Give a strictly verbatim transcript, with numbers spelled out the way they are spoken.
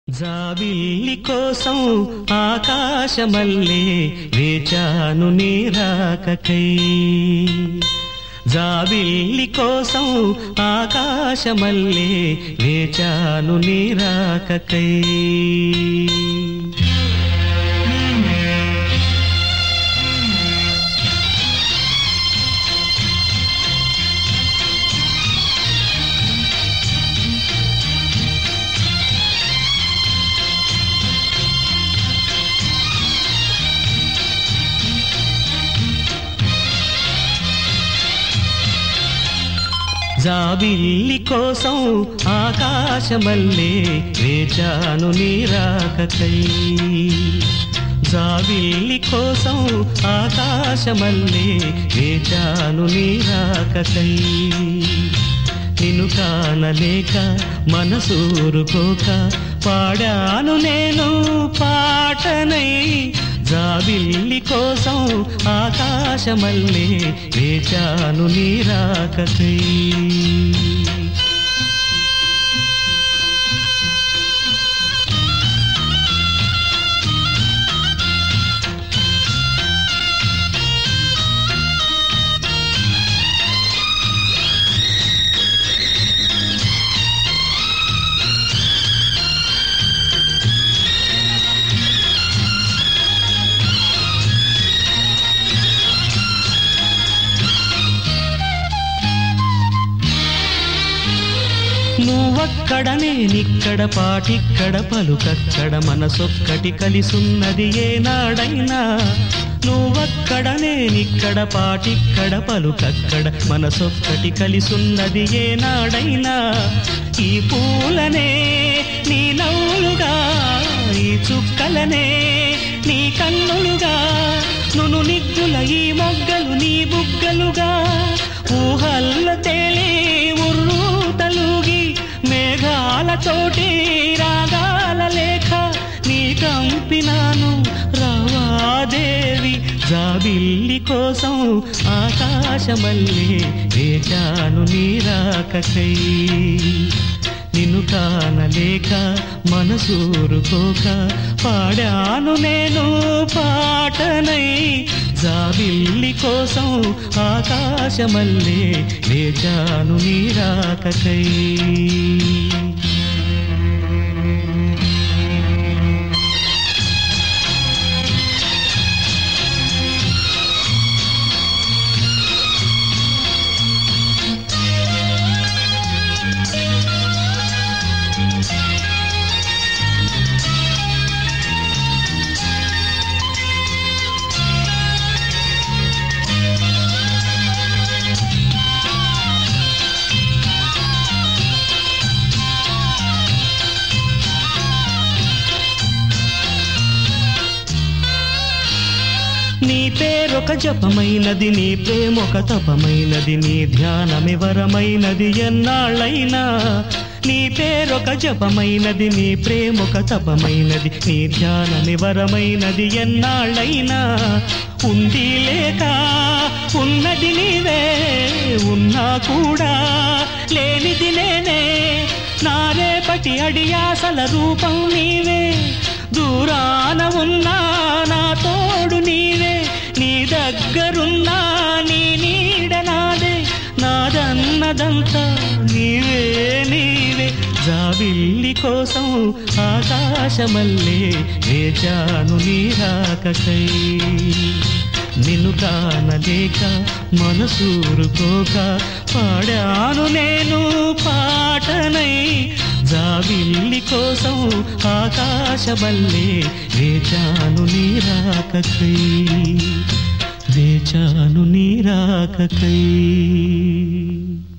జాబిల్లి కోసం ఆకాశమల్లే వేచాను నీ రాకకై. జాబిల్లి కోసం ఆకాశమల్లే వేచాను నీ రాకకై. జాబిల్లి కోసం ఆకాశమల్లే వేచాను నీ రాకకై. జాబిల్లి కోసం ఆకాశమల్లే వేచాను నీ రాకకై. నిన్ను కానలేక మనసూరుకోక పాడాను నేను పాటనై. జాబిల్లి కోసం ఆకాశమల్లే వేచాను నీ రాకకై. నువ్వక్కడ నేనిక్కడ పాటిక్కడ పలుకక్కడ మనసొక్కటి కలిసున్నది ఏనాడైనా. నువ్వక్కడ నేనిక్కడ పాటిక్కడ పలుకక్కడ మనసొక్కటి కలిసున్నది ఏనాడైనా. ఈ పూలనే నీ నవ్వులుగా, ఈ చుక్కలనే నీ కన్నులుగా, నును నిగ్గుల ఈ మొగ్గలు నీ బుగ్గలుగా, ఊహల్ల తేలే ఉర్రు తలుగి మేఘాలతోటి రాగాల లేఖ నీ కంపినాను రావాదేవి. జాబిల్లి కోసం ఆకాశమల్లే వేచాను నీ రాకకై. నిన్ను కానలేక మనసూరుకోక పాడాను నేను పాటనై. జాబిల్లి కోసం ఆకాశమల్లే వేచాను నీ రాకకై. నీ పేరొక జపమైనది, నీ ప్రేమొక తపమైనది, నీ ధ్యానమివరమైనది ఎన్నాళ్ళైనా. నీ పేరొక జపమైనది, నీ ప్రేమొక తపమైనది, నీ ధ్యానమివరమైనది ఎన్నాళ్ళైనా. ఉంది లేక ఉన్నది నీవే, ఉన్నా కూడా లేనిది నేనే. నా రేపటి అడియాసల రూపం నీవే, దూరాన ఉన్నా నా తోడు నీవే. నీ దగ్గరున్నా నీ నీడ నాదే, నాదన్నదంతా నీవే నీవే. జాబిల్లి కోసం ఆకాశమల్లే వేచాను నీ రాకకై. నిన్ను కానలేక మనసూరుకోక పాడాను నేను పాటనై. జాబిల్లి కోసం ఆకాశమల్లే వేచాను నీ రాకకై. వేచాను నీ రాకకై.